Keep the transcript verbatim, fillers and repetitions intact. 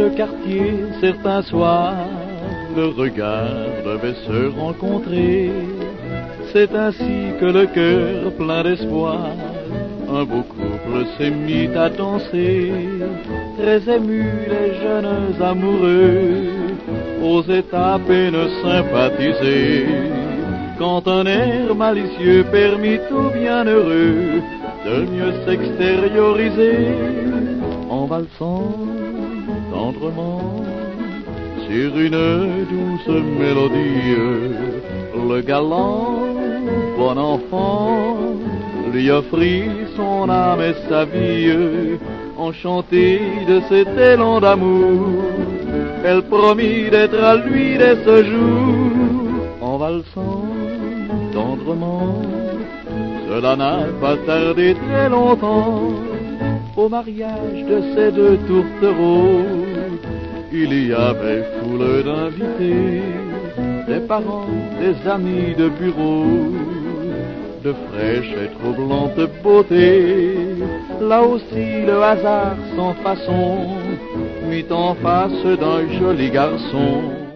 ce quartier, certains soirs, le regard devait se rencontrer. C'est ainsi que le cœur plein d'espoir, un beau couple s'est mis à danser. Très émus, les jeunes amoureux osaient à peine sympathiser, quand un air malicieux permit au bienheureux de mieux s'extérioriser. En valsant tendrement sur une douce mélodie, le galant bon enfant lui offrit son âme et sa vie. Enchantée de cet élan d'amour, elle promit d'être à lui dès ce jour. En valsant tendrement, cela n'a pas tardé très longtemps. Au mariage de ces deux tourtereaux, il y avait foule d'invités, des parents, des amis de bureau, de fraîche et troublante beauté. Là aussi le hasard sans façon mit en face d'un joli garçon